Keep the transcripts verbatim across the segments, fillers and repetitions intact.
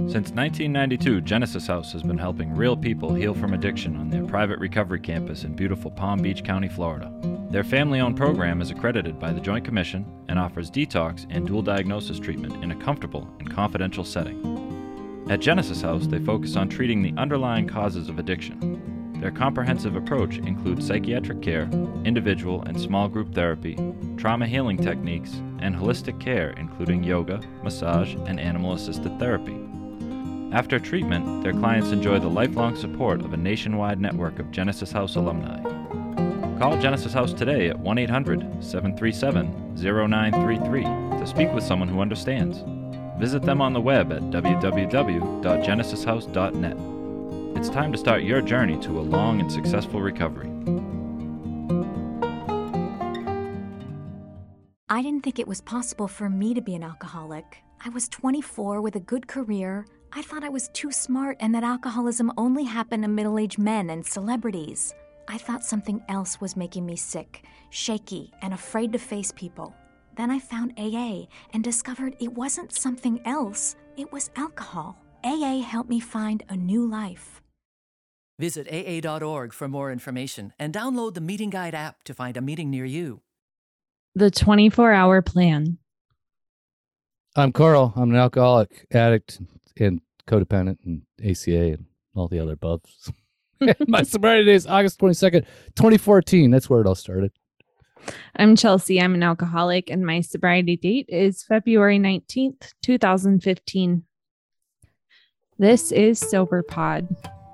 Since nineteen ninety-two, Genesis House has been helping real people heal from addiction on their private recovery campus in beautiful Palm Beach County, Florida. Their family-owned program is accredited by the Joint Commission and offers detox and dual diagnosis treatment in a comfortable and confidential setting. At Genesis House, they focus on treating the underlying causes of addiction. Their comprehensive approach includes psychiatric care, individual and small group therapy, trauma healing techniques, and holistic care including yoga, massage, and animal-assisted therapy. After treatment, their clients enjoy the lifelong support of a nationwide network of Genesis House alumni. Call Genesis House today at one eight hundred, seven three seven, zero nine three three to speak with someone who understands. Visit them on the web at w w w dot genesis house dot net. It's time to start your journey to a long and successful recovery. I didn't think it was possible for me to be an alcoholic. I was twenty-four with a good career. I thought I was too smart and that alcoholism only happened to middle-aged men and celebrities. I thought something else was making me sick, shaky, and afraid to face people. Then I found A A and discovered it wasn't something else, it was alcohol. A A helped me find a new life. Visit A A dot org for more information and download the Meeting Guide app to find a meeting near you. The twenty-four hour plan. I'm Carl. I'm an alcoholic, addict, and codependent, and A C A, and all the other above. My sobriety date is August twenty-second, twenty fourteen. That's where it all started. I'm Chelsea. I'm an alcoholic, and my sobriety date is February nineteenth, twenty fifteen. This is Sober Pod.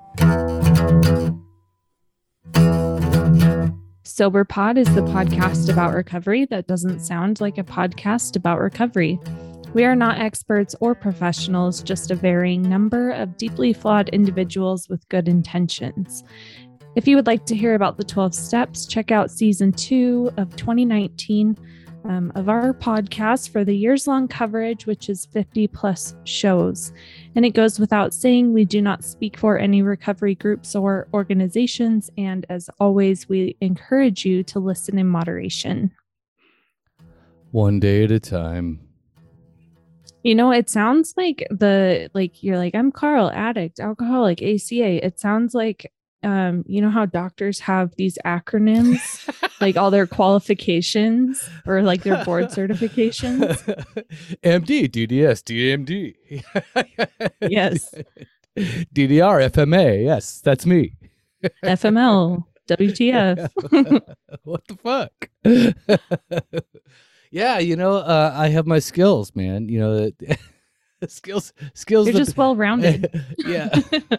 Sober Pod is the podcast about recovery that doesn't sound like a podcast about recovery. We are not experts or professionals, just a varying number of deeply flawed individuals with good intentions. If you would like to hear about the twelve steps, check out season two of twenty nineteen um, of our podcast for the years-long coverage, which is fifty plus shows. And it goes without saying, we do not speak for any recovery groups or organizations. And as always, we encourage you to listen in moderation. One day at a time. You know, it sounds like the, like, you're like, I'm Carl, addict, alcoholic, A C A. It sounds like, um, you know how doctors have these acronyms, like all their qualifications or like their board certifications. M D, D D S, D M D. Yes. D D R, F M A. Yes, that's me. F M L, W T F. What the fuck? Yeah, you know, uh, I have my skills, man. You know, skills, skills. You're that, just well-rounded. Yeah.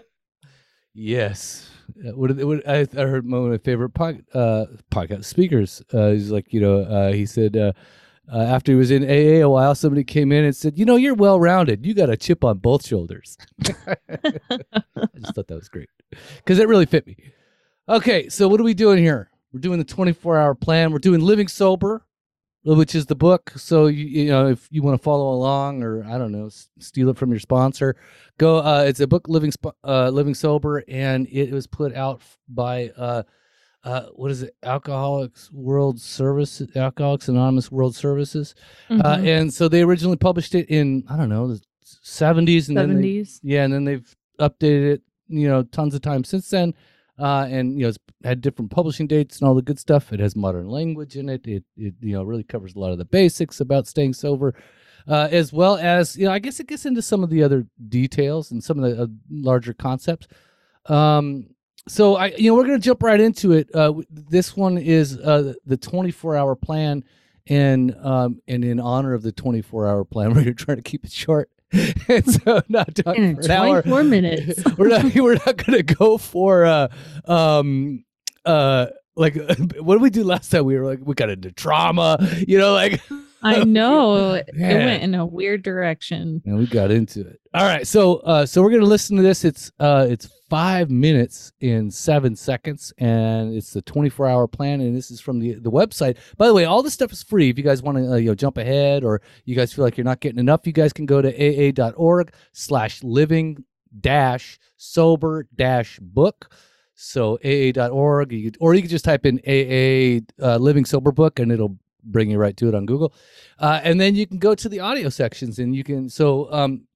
Yes. Uh, What, what I, I heard one of my favorite pod, uh, podcast speakers. Uh, he's like, you know, uh, he said uh, uh, after he was in A A a while, somebody came in and said, you know, you're well-rounded. You got a chip on both shoulders. I just thought that was great because it really fit me. Okay, so what are we doing here? We're doing the twenty-four hour plan. We're doing Living Sober, which is the book. So, you, you know, if you want to follow along or, I don't know, s- steal it from your sponsor, go. Uh, it's a book, Living Sp- uh, Living Sober, and it was put out by, uh, uh, what is it, Alcoholics World Service, Alcoholics Anonymous World Services. Mm-hmm. Uh, and so they originally published it in, I don't know, the seventies. And seventies. Then they, yeah, and then they've updated it, you know, tons of times since then. Uh, and, you know, it's had different publishing dates and all the good stuff. It has modern language in it. It, it you know, really covers a lot of the basics about staying sober, uh, as well as, you know, I guess it gets into some of the other details and some of the uh, larger concepts. Um, so, I, you know, we're going to jump right into it. Uh, this one is uh, the twenty-four hour plan. And, um, and in honor of the twenty-four hour plan, we're going to try to keep it short. And so not talking for an hour. twenty-four minutes. we're not we're not gonna go for uh um uh like what did we do last time? We were like we got into trauma, you know, like I know it Man. went in a weird direction. And we got into it. All right, so uh so we're gonna listen to this. It's uh it's five minutes in seven seconds, and it's the twenty-four hour plan, and this is from the the website. By the way, all this stuff is free. If you guys want to uh, you know jump ahead, or you guys feel like you're not getting enough, you guys can go to A A dot org slash living dash sober dash book. So A A dot org, you could, or you can just type in A A uh, Living Sober Book, and it'll bring you right to it on Google. Uh, and then you can go to the audio sections, and you can so um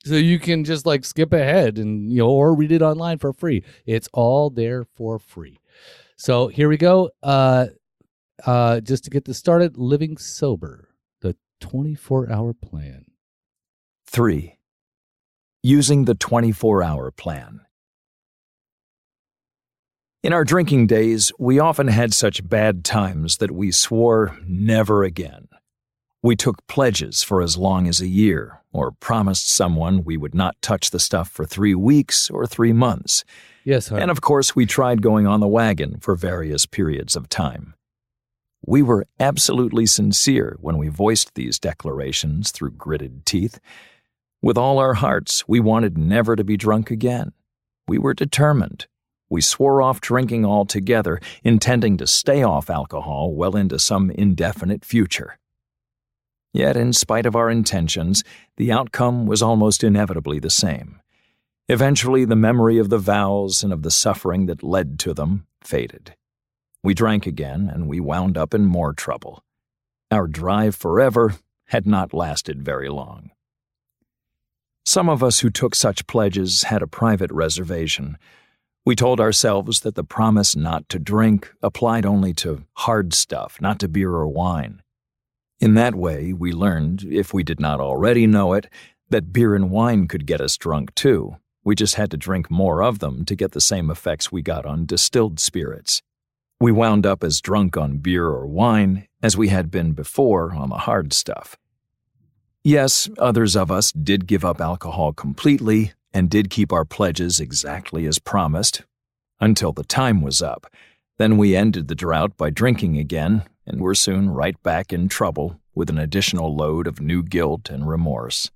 So you can just like skip ahead and, you know, or read it online for free. It's all there for free. So here we go. Uh, uh, just to get this started, Living Sober, the twenty-four hour plan. Three, using the twenty-four hour plan. In our drinking days, we often had such bad times that we swore never again. We took pledges for as long as a year, or promised someone we would not touch the stuff for three weeks or three months. Yes, honey. And of course, we tried going on the wagon for various periods of time. We were absolutely sincere when we voiced these declarations through gritted teeth. With all our hearts, we wanted never to be drunk again. We were determined. We swore off drinking altogether, intending to stay off alcohol well into some indefinite future. Yet, in spite of our intentions, the outcome was almost inevitably the same. Eventually, the memory of the vows and of the suffering that led to them faded. We drank again, and we wound up in more trouble. Our drive forever had not lasted very long. Some of us who took such pledges had a private reservation. We told ourselves that the promise not to drink applied only to hard stuff, not to beer or wine. In that way, we learned, if we did not already know it, that beer and wine could get us drunk too. We just had to drink more of them to get the same effects we got on distilled spirits. We wound up as drunk on beer or wine as we had been before on the hard stuff. Yes, others of us did give up alcohol completely and did keep our pledges exactly as promised, until the time was up. Then we ended the drought by drinking again, and were soon right back in trouble with an additional load of new guilt and remorse.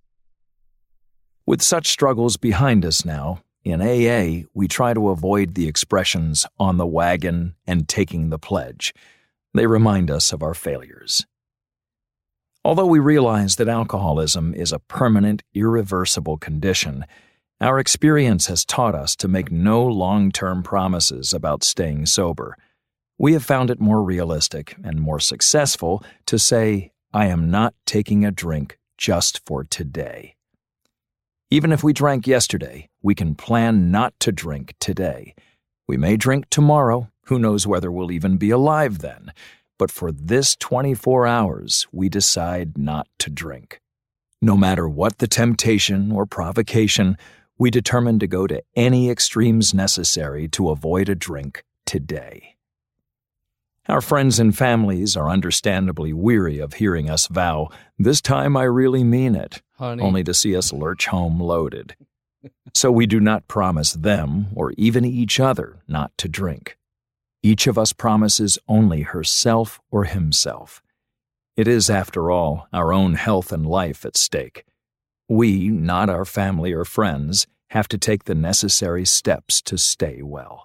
With such struggles behind us now, in A A, we try to avoid the expressions on the wagon and taking the pledge. They remind us of our failures. Although we realize that alcoholism is a permanent, irreversible condition, our experience has taught us to make no long-term promises about staying sober. We have found it more realistic and more successful to say, I am not taking a drink just for today. Even if we drank yesterday, we can plan not to drink today. We may drink tomorrow, who knows whether we'll even be alive then, but for this twenty-four hours, we decide not to drink. No matter what the temptation or provocation, we determine to go to any extremes necessary to avoid a drink today. Our friends and families are understandably weary of hearing us vow, this time I really mean it, Honey. only to see us lurch home loaded. So we do not promise them, or even each other, not to drink. Each of us promises only herself or himself. It is, after all, our own health and life at stake. We, not our family or friends, have to take the necessary steps to stay well.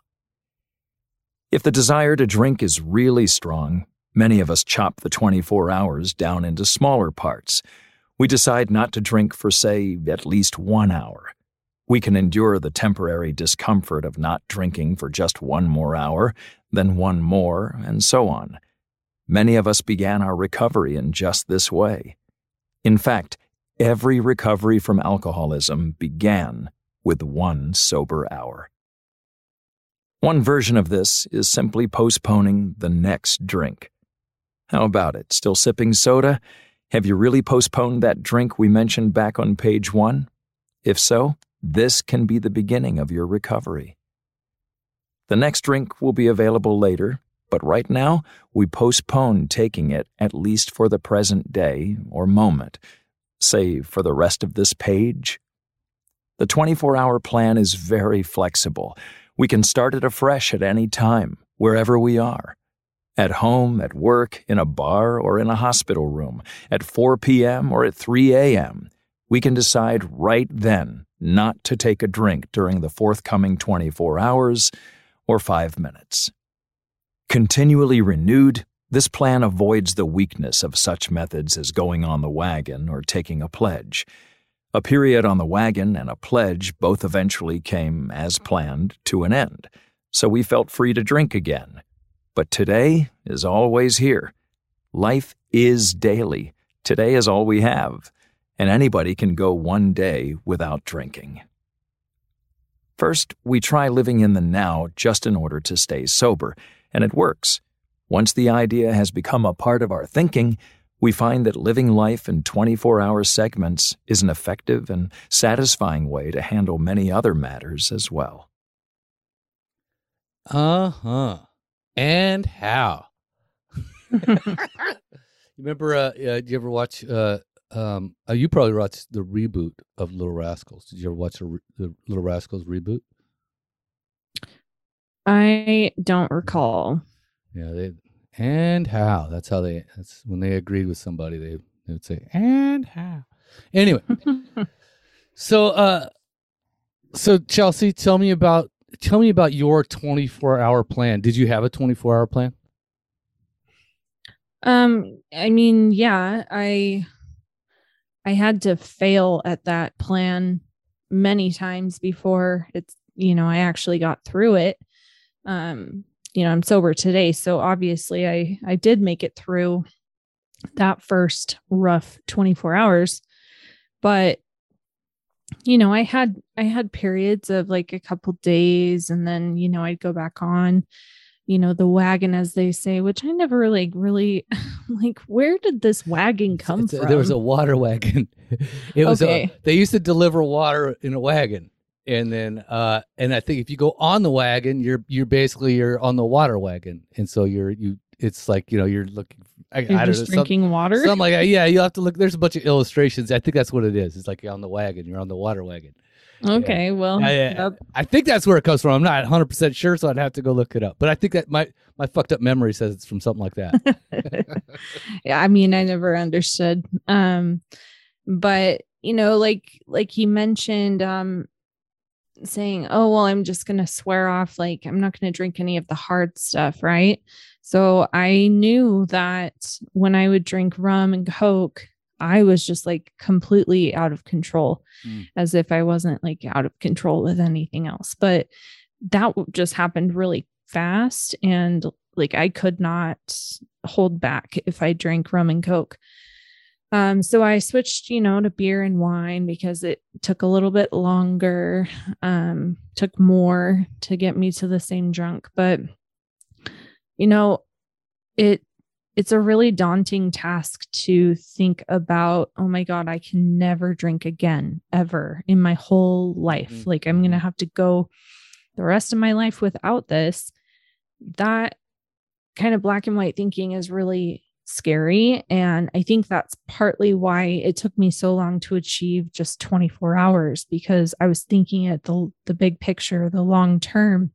If the desire to drink is really strong, many of us chop the twenty-four hours down into smaller parts. We decide not to drink for, say, at least one hour. We can endure the temporary discomfort of not drinking for just one more hour, then one more, and so on. Many of us began our recovery in just this way. In fact, every recovery from alcoholism began with one sober hour. One version of this is simply postponing the next drink. How about it? Still sipping soda? Have you really postponed that drink we mentioned back on page one? If so, this can be the beginning of your recovery. The next drink will be available later, but right now we postpone taking it at least for the present day or moment, say for the rest of this page. The twenty-four hour plan is very flexible. We can start it afresh at any time, wherever we are. At home, at work, in a bar, or in a hospital room, at four p.m. or at three a.m. We can decide right then not to take a drink during the forthcoming twenty-four hours or five minutes. Continually renewed, this plan avoids the weakness of such methods as going on the wagon or taking a pledge. A period on the wagon and a pledge both eventually came, as planned, to an end, so we felt free to drink again. But today is always here. Life is daily. Today is all we have. and anybody can go one day without drinking. First, we try living in the now just in order to stay sober, and it works. Once the idea has become a part of our thinking, we find that living life in twenty-four hour segments is an effective and satisfying way to handle many other matters as well. Uh-huh. And how? You remember, uh, uh, did you ever watch, uh, um, uh, you probably watched the reboot of Little Rascals. Did you ever watch the, re- the Little Rascals reboot? I don't recall. Yeah, they, and how? That's how they, that's when they agreed with somebody, they, they would say, and how? Anyway, so, uh, so Chelsea, tell me about, tell me about your twenty-four hour plan. Did you have a twenty-four hour plan? Um, I mean, yeah, I I had to fail at that plan many times before it's, you know, I actually got through it. Um, you know, I'm sober today, so obviously I I did make it through that first rough twenty-four hours. But you know, I had I had periods of like a couple days, and then, you know, I'd go back on, you know, the wagon, as they say, which I never really, really like, where did this wagon come it's a, from? there was a water wagon. It was, Okay. a, they used to deliver water in a wagon. And then, uh, and I think if you go on the wagon, you're, you're basically, you're on the water wagon. And so you're, you, it's like, you know, you're looking, I, You're I don't just know, drinking some, water. something like that. Yeah. You have to look, there's a bunch of illustrations. I think that's what it is. It's like you're on the wagon, you're on the water wagon. Okay, well, I, I, that- I think that's where it comes from. I'm not one hundred percent sure, so I'd have to go look it up. But I think that my, my fucked up memory says it's from something like that. yeah, I mean, I never understood. Um, but you know, like like he mentioned, um, saying, "Oh, well, I'm just gonna swear off. Like, I'm not gonna drink any of the hard stuff, right?" So I knew that when I would drink rum and Coke, I was just like completely out of control, mm. as if I wasn't like out of control with anything else. But that just happened really fast. And like, I could not hold back if I drank rum and Coke. Um, so I switched, you know, to beer and wine because it took a little bit longer, um, took more to get me to the same drunk. But, you know, it, it's a really daunting task to think about, oh my God, I can never drink again, ever in my whole life. Mm-hmm. Like, I'm going to have to go the rest of my life without this. That kind of black and white thinking is really scary. And I think that's partly why it took me so long to achieve just twenty-four hours, because I was thinking at the, the big picture, the long term.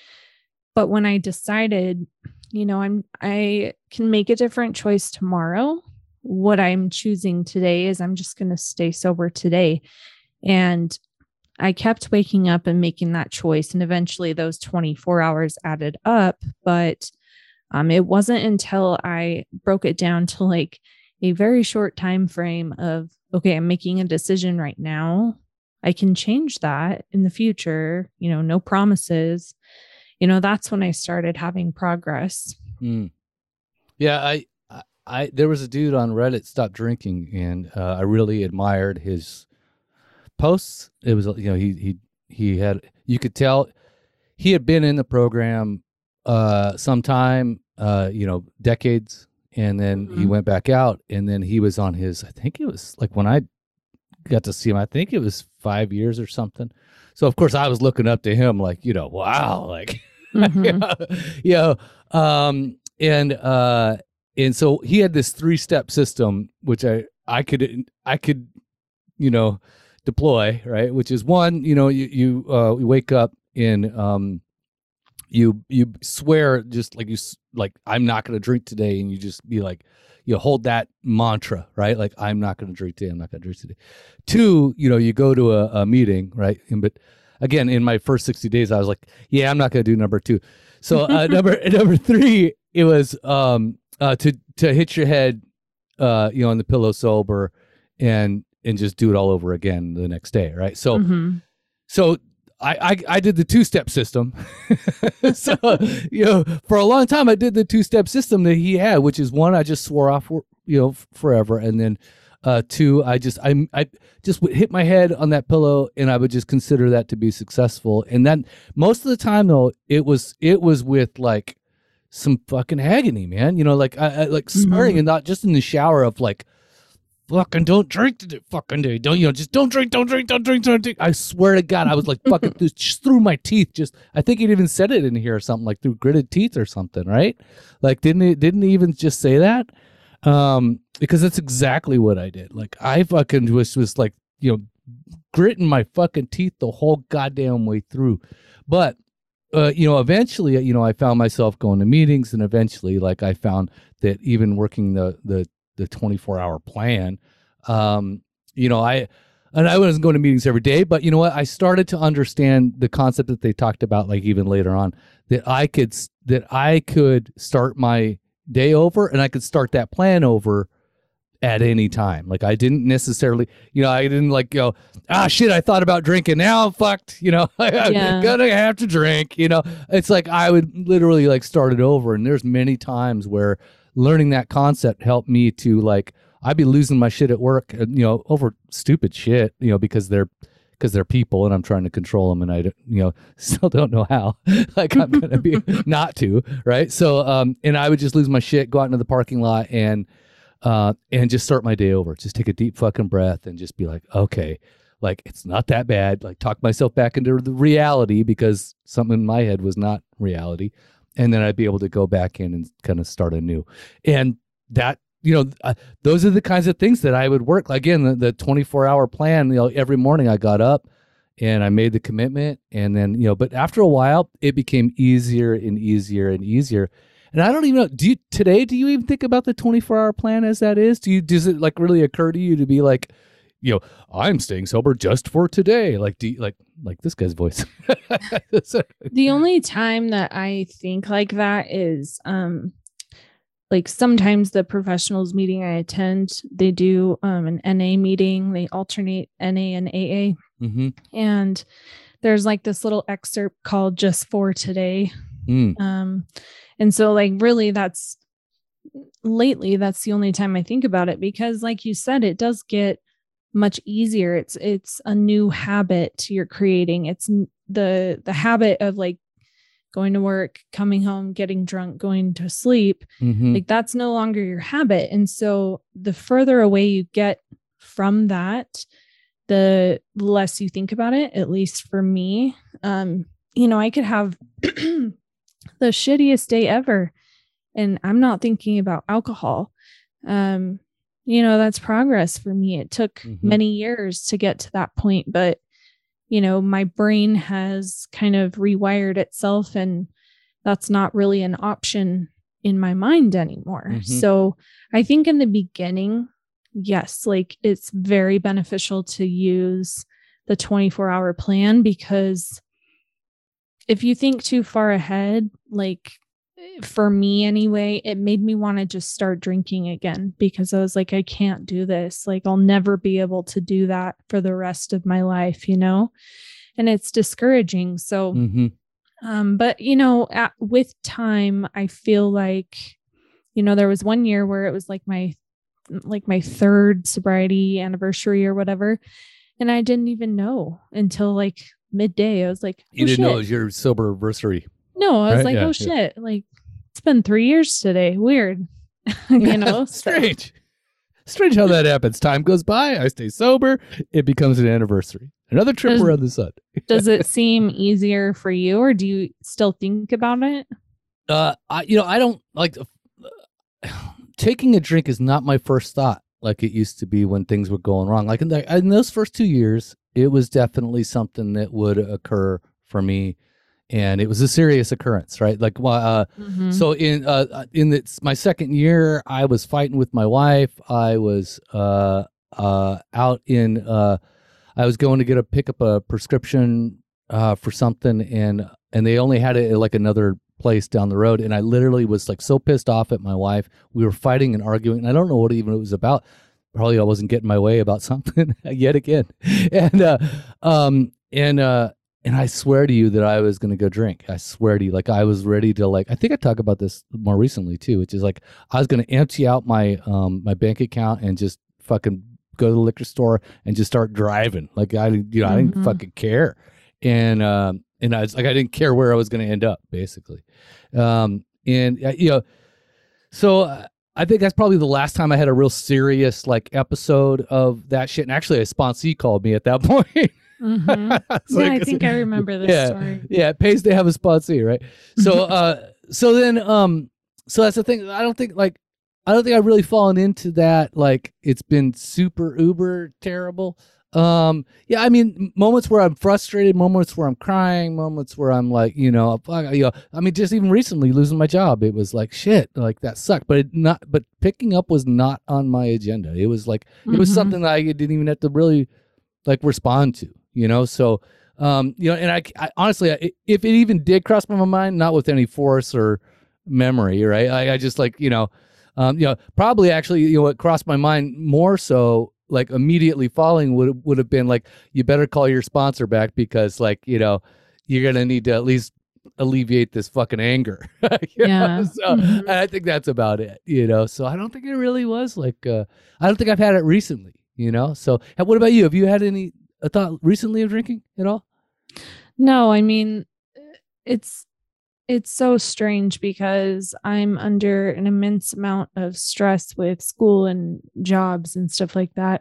But when I decided, you know, I'm, I can make a different choice tomorrow. What I'm choosing today is I'm just going to stay sober today. And I kept waking up and making that choice. And eventually those twenty-four hours added up. But um, it wasn't until I broke it down to like a very short time frame of, okay, I'm making a decision right now. I can change that in the future, you know, no promises. You know, that's when I started having progress. Mm. Yeah, I, I, I, there was a dude on Reddit, Stop Drinking, and uh, I really admired his posts. It was, you know, he, he, he had, you could tell he had been in the program uh, sometime, uh, you know, decades, and then mm-hmm. he went back out, and then he was on his, I think it was like when I got to see him, I think it was five years or something. So of course I was looking up to him like, you know, wow, like, mm-hmm. you know, um, and, uh, and so he had this three step system, which I, I could, I could, you know, deploy, right. Which is one, you know, you, you, uh, you wake up and, um, you, you swear just like you, like, I'm not going to drink today. And you just be like, you hold that mantra, right? Like, I'm not going to drink today. I'm not going to drink today. Two, you know, you go to a, a meeting, right? And, but again, in my first sixty days, I was like, yeah, I'm not going to do number two. So uh, number number three, it was um, uh, to to hit your head, uh, you know, on the pillow sober, and and just do it all over again the next day, right? So, mm-hmm. so. I, I, I did the two-step system. So, you know, for a long time, I did the two-step system that he had, which is one, I just swore off, you know, forever. And then Uh, two, I just I I just would hit my head on that pillow, and I would just consider that to be successful. And then most of the time, though, it was it was with like some fucking agony, man. You know, like I, I like swearing, mm-hmm. and not just in the shower of like, fucking don't drink today, fucking day, don't you know? Just don't drink, don't drink, don't drink, don't drink. I swear to God, I was like fucking just through my teeth. Just I think it even said it in here or something, like through gritted teeth or something, right? Like didn't it? Didn't it even just say that? Um, because that's exactly what I did. Like I fucking was was like, you know, gritting my fucking teeth the whole goddamn way through. But uh, you know, eventually, you know, I found myself going to meetings, and eventually, like I found that even working the the the twenty-four hour plan, um, you know, I and I wasn't going to meetings every day, but you know what? I started to understand the concept that they talked about, like even later on, that I could that I could start my day over, and I could start that plan over at any time. Like I didn't necessarily, you know, I didn't like go, ah, shit, I thought about drinking. Now I'm fucked. You know, I'm yeah. gonna have to drink. You know, it's like I would literally like start it over. And there's many times where learning that concept helped me to like, I'd be losing my shit at work, you know, over stupid shit, you know, because they're because they're people and I'm trying to control them, and I, you know, still don't know how. Like I'm gonna be not to, right? So, um, and I would just lose my shit, go out into the parking lot, and uh, and just start my day over. Just take a deep fucking breath and just be like, okay, like it's not that bad. Like talk myself back into the reality, because something in my head was not reality, and then I'd be able to go back in and kind of start anew. And that, you know, uh, those are the kinds of things that I would work. Again, the, the twenty-four hour plan, you know, every morning I got up and I made the commitment, and then, you know, but after a while it became easier and easier and easier. And I don't even know, do you today, do you even think about the twenty-four hour plan as that is? Do you, does it like really occur to you to be like, you know, I'm staying sober just for today? Like, do you, like, like this guy's voice. The only time that I think like that is, um, like sometimes the professionals meeting I attend, they do um, an N A meeting. They alternate N A and A A. Mm-hmm. And there's like this little excerpt called Just for Today. Mm. Um, and so like really that's lately, that's the only time I think about it, because like you said, it does get much easier. It's, it's a new habit you're creating. It's the, the habit of like going to work, coming home, getting drunk, going to sleep. Mm-hmm. Like that's no longer your habit. And so the further away you get from that, the less you think about it, at least for me. Um, you know, I could have the shittiest day ever, and I'm not thinking about alcohol. Um, you know, that's progress for me. It took mm-hmm. many years to get to that point, but you know, my brain has kind of rewired itself, and that's not really an option in my mind anymore. Mm-hmm. So I think in the beginning, yes, like it's very beneficial to use the twenty-four hour plan, because if you think too far ahead, like for me anyway, it made me want to just start drinking again, because I was like, I can't do this. Like, I'll never be able to do that for the rest of my life, you know, and it's discouraging. So, mm-hmm. um, but you know, at, with time, I feel like, you know, there was one year where it was like my, like my third sobriety anniversary or whatever. And I didn't even know until like midday. I was like, oh, you didn't shit. know it was your sober anniversary. No, I was right? like, yeah, oh yeah. shit. Like, it's been three years today. Weird. you know, strange. Strange how that happens. Time goes by. I stay sober. It becomes an anniversary. Another trip does, around the sun. Does it seem easier for you, or do you still think about it? Uh, I, you know, I don't like uh, taking a drink is not my first thought like it used to be when things were going wrong. Like in, the, in those first two years, it was definitely something that would occur for me. And it was a serious occurrence, right? Like, uh, mm-hmm. so in uh, in the, my second year, I was fighting with my wife. I was uh, uh, out in, uh, I was going to get a pick up a prescription uh, for something, and and they only had it at like another place down the road. And I literally was like so pissed off at my wife. We were fighting and arguing, and I don't know what even it was about. Probably I wasn't getting my way about something yet again, and uh, um, and. Uh, And I swear to you that I was going to go drink. I swear to you, like I was ready to like, I think I talked about this more recently too, which is like, I was going to empty out my, um, my bank account and just fucking go to the liquor store and just start driving. Like I, you know, I didn't Mm-hmm. fucking care. And, um, and I was like, I didn't care where I was going to end up basically. Um, and uh, you know, so uh, I think that's probably the last time I had a real serious like episode of that shit. And actually a sponsee called me at that point. Mm-hmm. So Yeah, I guess- think I remember this yeah, story. Yeah, it pays to have a sponsee, right? So uh so then um so that's the thing. I don't think like I don't think I've really fallen into that like it's been super uber terrible. Um yeah, I mean moments where I'm frustrated, moments where I'm crying, moments where I'm like, you know, fuck, you know, I mean just even recently losing my job, it was like shit, like that sucked, but it not but picking up was not on my agenda. It was like it was Mhm. something that I didn't even have to really like respond to, you know? So, um, you know, and I, I honestly, I, if it even did cross my mind, not with any force or memory, right? I, I just like, you know, um, you know, probably actually, you know, what crossed my mind more so like immediately following would, would have been like, you better call your sponsor back because like, you know, you're going to need to at least alleviate this fucking anger. You know? Yeah. So Mhm. and I think that's about it, you know? So I don't think it really was like, uh, I don't think I've had it recently. You know, so uh, what about you? Have you had any a thought recently of drinking at all? No, I mean, it's it's so strange because I'm under an immense amount of stress with school and jobs and stuff like that.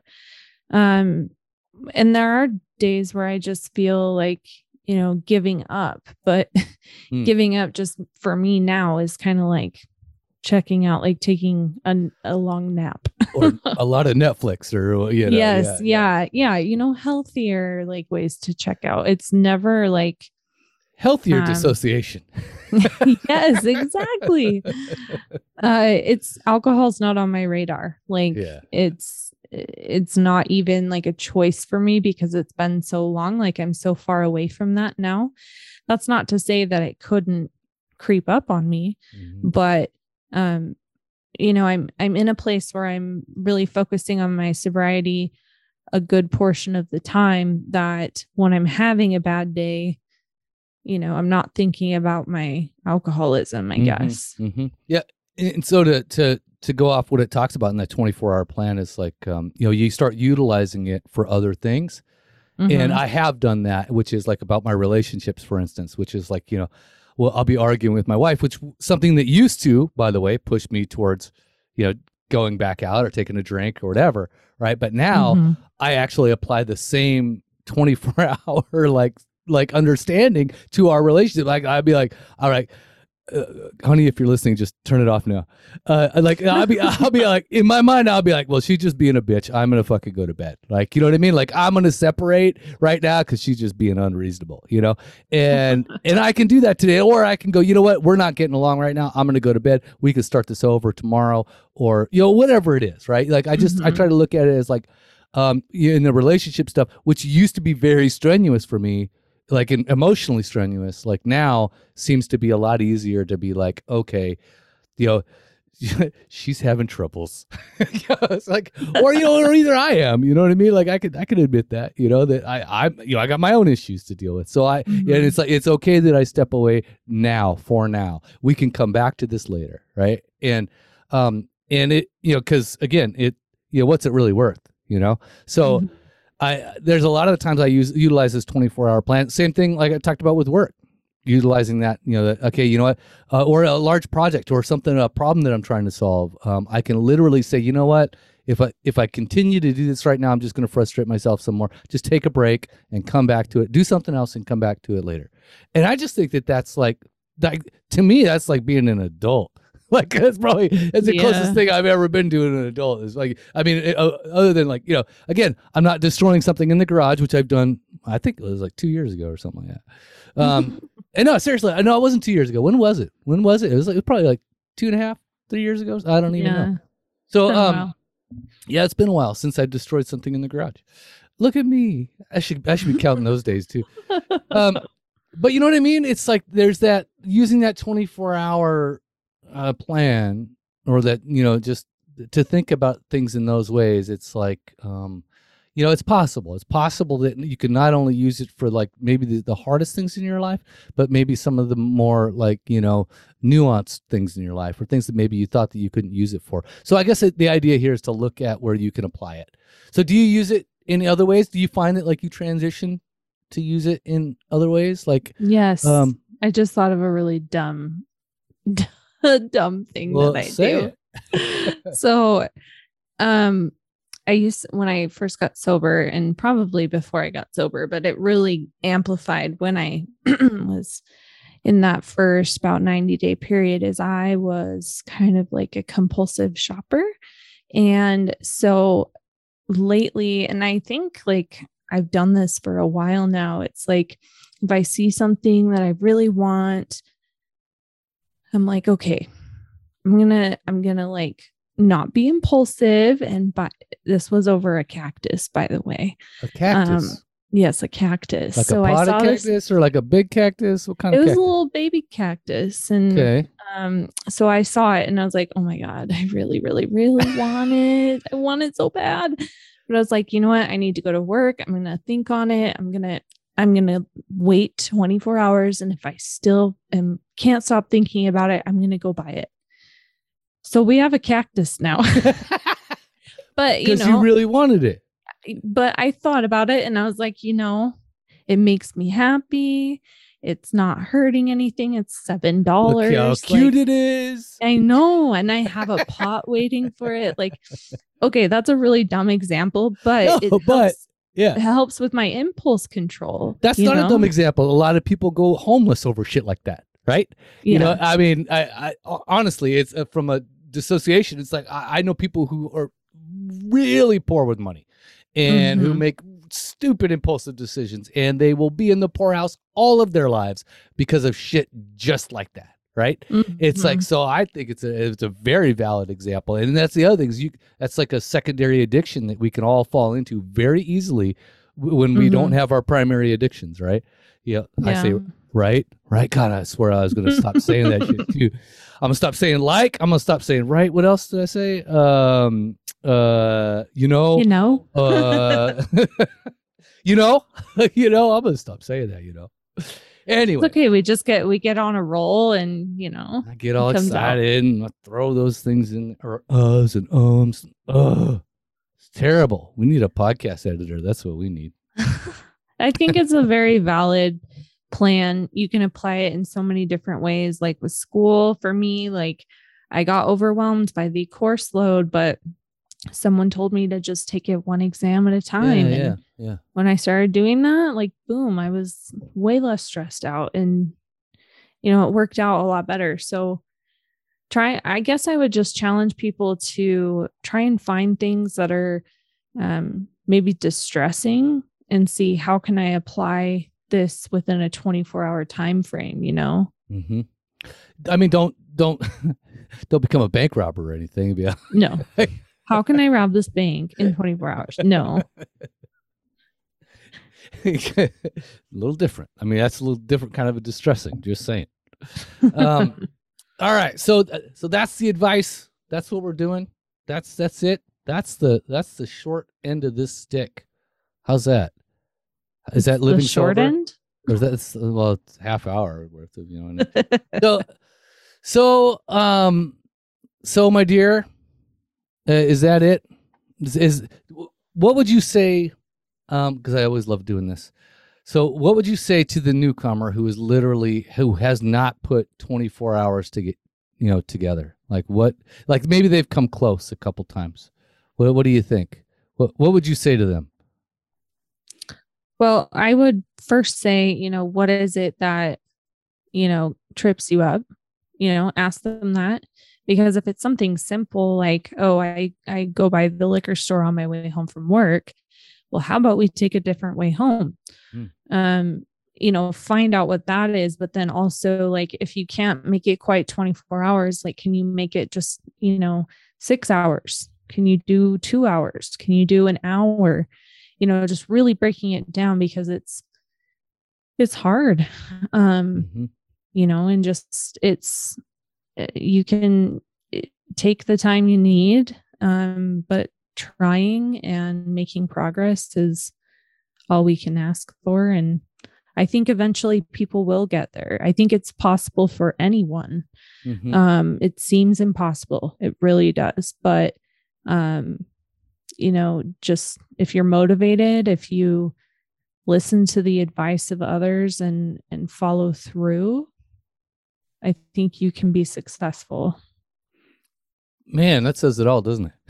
Um, and there are days where I just feel like, you know, giving up, but Hmm. giving up just for me now is kind of like checking out, like taking a, a long nap. Or a lot of Netflix or, you know? Yes. Yeah, yeah. You know, healthier like ways to check out. It's never like, Healthier Um, dissociation. yes, exactly. Uh, it's alcohol's not on my radar. Like Yeah. it's, it's not even like a choice for me because it's been so long. Like I'm so far away from that now. That's not to say that it couldn't creep up on me, Mhm. but um you know i'm i'm in a place where I'm really focusing on my sobriety a good portion of the time, that when I'm having a bad day, you know, I'm not thinking about my alcoholism, I Mhm, guess. mhm. Yeah. And so to to to go off what it talks about in that twenty-four hour plan is like um you know, you start utilizing it for other things. And Mhm. I have done that, which is like about my relationships, for instance, which is like, you know, well, I'll be arguing with my wife, which something that used to, by the way, push me towards, you know, going back out or taking a drink or whatever. Right. But now Mhm. I actually apply the same twenty-four hour like like understanding to our relationship. Like I'd be like, all right, uh, honey, if you're listening, just turn it off now. Uh, like I'll be, I'll be like, in my mind, I'll be like, well, she's just being a bitch. I'm gonna fucking go to bed. Like, you know what I mean? Like I'm gonna separate right now because she's just being unreasonable. You know, and and I can do that today, or I can go. You know what? We're not getting along right now. I'm gonna go to bed. We can start this over tomorrow, or you know, whatever it is. Right? Like I just I Mhm. try to look at it as like, um, in the relationship stuff, which used to be very strenuous for me. Like in emotionally strenuous, like now seems to be a lot easier to be like, okay, you know, she's having troubles. You know, it's like, or you know, or either I am, you know what I mean? Like I could, I could admit that, you know, that I, I, you know, I got my own issues to deal with. So I, Mhm. yeah, it's like it's okay that I step away now. For now, we can come back to this later, right? And, um, and it, you know, because again, it, you know, what's it really worth, you know? So. Mhm. I there's a lot of the times I use utilize this twenty-four hour plan. Same thing like I talked about with work, utilizing that, you know, that, okay, you know what, uh, or a large project or something, a problem that I'm trying to solve. Um, I can literally say, you know what, if I if I continue to do this right now, I'm just going to frustrate myself some more. Just take a break and come back to it. Do something else and come back to it later. And I just think that that's like, that, to me, that's like being an adult. Like that's probably that's the Yeah. closest thing I've ever been to an adult. Is like, I mean, it, uh, other than like, you know, again, I'm not destroying something in the garage, which I've done. I think it was like two years ago or something like that. Um, and no, seriously, I know it wasn't two years ago. When was it? When was it? It was like it was probably like two and a half, three years ago. I don't even Yeah. know. So, Been a um, while. yeah, it's been a while since I destroyed something in the garage. Look at me. I should I should be counting those days too. Um, but you know what I mean? It's like there's that using that twenty-four hour uh, plan, or that, you know, just to think about things in those ways. It's like, um, You know, it's possible. It's possible that you can not only use it for like maybe the, the hardest things in your life, but maybe some of the more like, you know, nuanced things in your life or things that maybe you thought that you couldn't use it for. So I guess it, the idea here is to look at where you can apply it. So do you use it in other ways? Do you find that like you transition to use it in other ways? Like, yes, um, I just thought of a really dumb, dumb thing well, that I say do. So, um, I used when I first got sober, and probably before I got sober, but it really amplified when I was in that first about ninety day period, is I was kind of like a compulsive shopper. And so lately, and I think like I've done this for a while now, it's like if I see something that I really want, I'm like, okay, I'm gonna, I'm gonna like not be impulsive. And buy, this was over a cactus, by the way. A cactus? Um, yes, a cactus. Like so a pot I saw of cactus this, or like a big cactus? What kind it of was cactus? a little baby cactus. And Okay. um, so I saw it and I was like, oh my God, I really, really, really want it. I want it so bad. But I was like, you know what? I need to go to work. I'm going to think on it. I'm going to, I'm going to wait twenty-four hours. And if I still am, can't stop thinking about it, I'm going to go buy it. So we have a cactus now. But you Because know, you really wanted it. but I thought about it and I was like, you know, it makes me happy. It's not hurting anything. It's seven dollars. Look how cute it is. I know. And I have a pot waiting for it. Like, okay, that's a really dumb example, but No, it but helps, yeah, it helps with my impulse control. that's you not know? a dumb example. A lot of people go homeless over shit like that, right? Yeah. You know, I mean, I, I honestly, it's uh, from a dissociation. It's like I, I know people who are really poor with money and who Mhm. make stupid impulsive decisions, and they will be in the poorhouse all of their lives because of shit just like that, right? It's like, Mhm. so I think it's a it's a very valid example, and that's the other thing is you that's like a secondary addiction that we can all fall into very easily w- when we Mhm. don't have our primary addictions, right? Yeah, I say Yeah. right, right. God, I swear I was gonna stop saying that shit too. I'm gonna stop saying like. I'm gonna stop saying right. What else did I say? Um, uh, you know, You know? uh, you know, you know. I'm gonna stop saying that. You know. Anyway, It's okay. We just get, we get on a roll and, you know, I get all it comes out. excited and I throw those things in, or uhs and ums. Uh, it's terrible. We need a podcast editor. That's what we need. I think it's a very valid plan. You can apply it in so many different ways. Like with school, for me, like I got overwhelmed by the course load, but someone told me to just take it one exam at a time. Yeah, and yeah, yeah. when I started doing that, like, boom, I was way less stressed out and, you know, it worked out a lot better. So try, I guess I would just challenge people to try and find things that are um, maybe distressing and see how can I apply this within a twenty-four hour time frame, you know? Mm-hmm. I mean, don't, don't, don't become a bank robber or anything. Yeah. No. How can I rob this bank in twenty-four hours? No. A little different. I mean, that's a little different kind of a distressing. Just saying. Um, all right. So, uh, so that's the advice. That's what we're doing. That's that's it. That's the that's the short end of this stick. How's that? Is that living the short sober? end? Or is that well, it's half hour worth of you know. so, so um, so my dear, uh, is that it? Is, is what would you say? Um, because I always love doing this. So, what would you say to the newcomer who is literally who has not put twenty-four hours to get you know together? Like what? Like maybe they've come close a couple times. What What do you think? What What would you say to them? Well, I would first say, you know, what is it that, you know, trips you up? You know, ask them that. Because if it's something simple like, oh, I, I go by the liquor store on my way home from work. Well, how about we take a different way home? Hmm. Um, you know, find out what that is. But then also, like, if you can't make it quite twenty-four hours, like, can you make it just, you know, six hours? Can you do two hours? Can you do an hour? You know, just really breaking it down because it's, it's hard. Um, Mm-hmm. you know, and just, it's, you can take the time you need. Um, but trying and making progress is all we can ask for. And I think eventually people will get there. I think it's possible for anyone. Mm-hmm. Um, it seems impossible. It really does. But, um, you know, just if you're motivated, if you listen to the advice of others and, and follow through, I think you can be successful. Man, that says it all, doesn't it?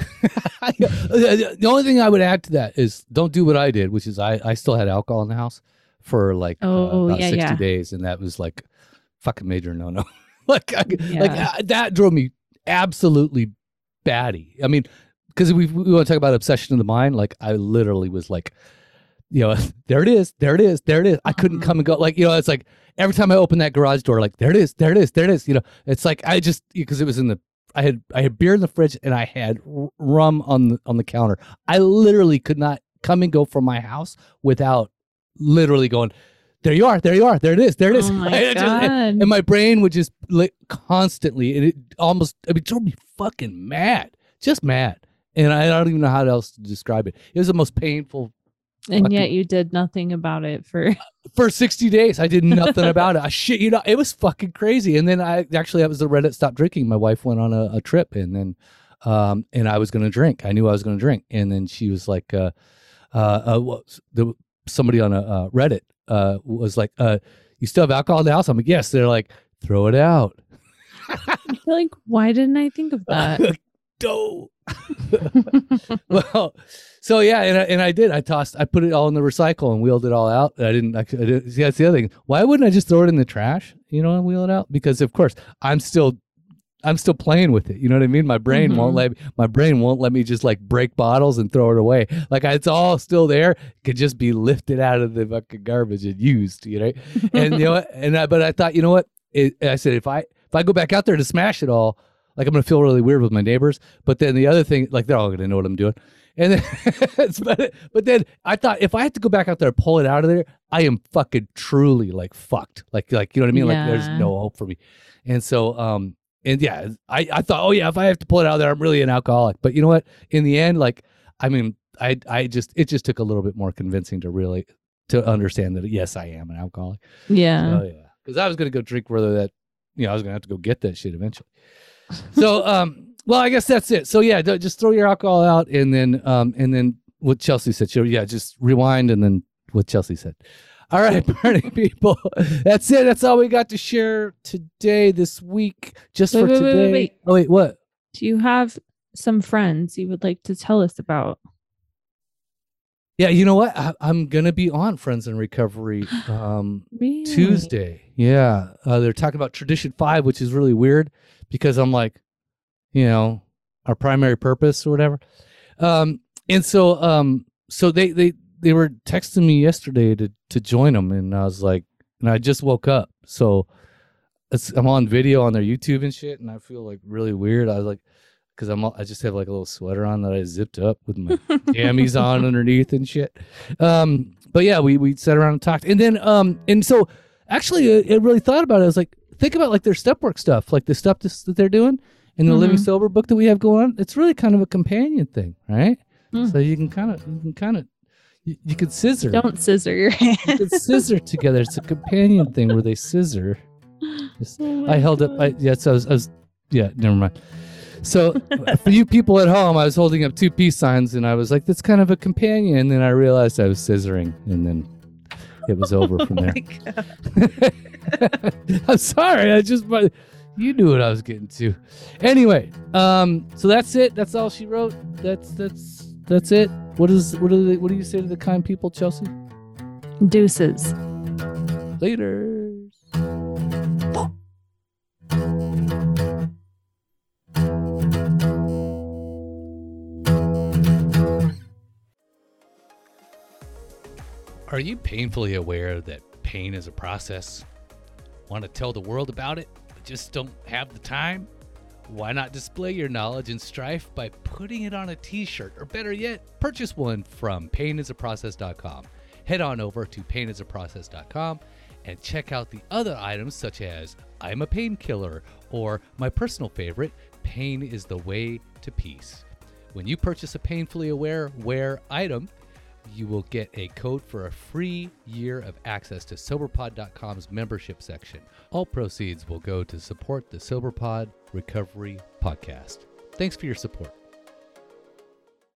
The only thing I would add to that is don't do what I did, which is I, I still had alcohol in the house for like oh, uh, about yeah, sixty yeah. days. And that was like fucking major no-no. like, I, Yeah. like uh, that drove me absolutely batty. I mean, because we, we want to talk about obsession of the mind. Like I literally was like, you know, there it is, there it is, there it is. I couldn't come and go. Like, you know, it's like every time I open that garage door, like there it is, there it is, there it is. You know, it's like I just, because it was in the, I had I had beer in the fridge and I had r- rum on the on the counter. I literally could not come and go from my house without literally going, there you are, there you are, there it is, there it is. Oh my and, God. just, and, and my brain would just like constantly, and it almost, I mean, it drove me fucking mad, just mad. And I don't even know how else to describe it. It was the most painful. And fucking, yet you did nothing about it for for sixty days. I did nothing about it. I shit, you know, it was fucking crazy. And then I actually, that was the Reddit Stop Drinking. My wife went on a, a trip, and then, um, and I was going to drink. I knew I was going to drink. And then she was like, uh, uh, uh well, the, somebody on a uh, Reddit, uh, was like, uh, you still have alcohol in the house? I'm like, yes. They're like, throw it out. I feel like, why didn't I think of that? Dough. Well, so yeah, and I, and I did. I tossed. I put it all in the recycle and wheeled it all out. I didn't. I, didn't see, that's the other thing. Why wouldn't I just throw it in the trash? You know, and wheel it out? Because of course I'm still, I'm still playing with it. You know what I mean? My brain mm-hmm. won't let my brain won't let me just like break bottles and throw it away. Like it's all still there. It could just be lifted out of the fucking garbage and used. You know, and you know, what? and I, but I thought, you know what? It, I said if I if I go back out there to smash it all. Like I'm gonna feel really weird with my neighbors, but then the other thing, like they're all gonna know what I'm doing, and then, but, but then I thought if I had to go back out there and pull it out of there, I am fucking truly like fucked, like like you know what I mean, yeah. like there's no hope for me, and so um and yeah, I I thought, oh yeah, if I have to pull it out of there, I'm really an alcoholic, but you know what? In the end, like I mean, I I just it just took a little bit more convincing to really to understand that yes, I am an alcoholic. Yeah, so, yeah, because I was gonna go drink whether that you know I was gonna have to go get that shit eventually. So, um, well, I guess that's it. So yeah, just throw your alcohol out, and then, um, and then what Chelsea said. So yeah, just rewind, and then what Chelsea said. All right, party people. That's it. That's all we got to share today, this week, just wait, for wait, today. Wait, wait, wait. Oh wait, what? Do you have some friends you would like to tell us about? Yeah, you know what? I, I'm gonna be on Friends in Recovery um, really? Tuesday. Yeah, uh, they're talking about Tradition Five, which is really weird. Because I'm like, you know, our primary purpose or whatever. Um, and so um, so they, they, they were texting me yesterday to, to join them. And I was like, and I just woke up. So it's, I'm on video on their YouTube and shit. And I feel like really weird. I was like, because I'm I just have like a little sweater on that I zipped up with my jammies on underneath and shit. Um, but yeah, we, we sat around and talked. And then, um, and so actually I, I really thought about it. I was like, think about like their step work stuff, like the stuff this, that they're doing in the mm-hmm. Living Sober book that we have going on. It's really kind of a companion thing, right? Mm. So you can kind of, you can kind of, you, you can scissor. Don't scissor your hands. You can scissor together. It's a companion thing where they scissor. Just, oh I held God. up. I, yeah, so I was, I was, yeah, never mind. So for you people at home, I was holding up two peace signs and I was like, that's kind of a companion. And then I realized I was scissoring and then it was over oh from there. I'm sorry. I just, you knew what I was getting to. Anyway, um, so that's it. That's all she wrote. That's that's that's it. What is what do they, what do you say to the kind people, Chelsea? Deuces. Later. Are you painfully aware that pain is a process? Want to tell the world about it, but just don't have the time? Why not display your knowledge and strife by putting it on a t-shirt, or better yet, purchase one from pain is a process dot com. Head on over to pain is a process dot com and check out the other items such as I'm a Painkiller or my personal favorite, Pain is the Way to Peace. When you purchase a Painfully Aware wear item, you will get a code for a free year of access to SoberPod dot com's membership section. All proceeds will go to support the SoberPod Recovery Podcast. Thanks for your support.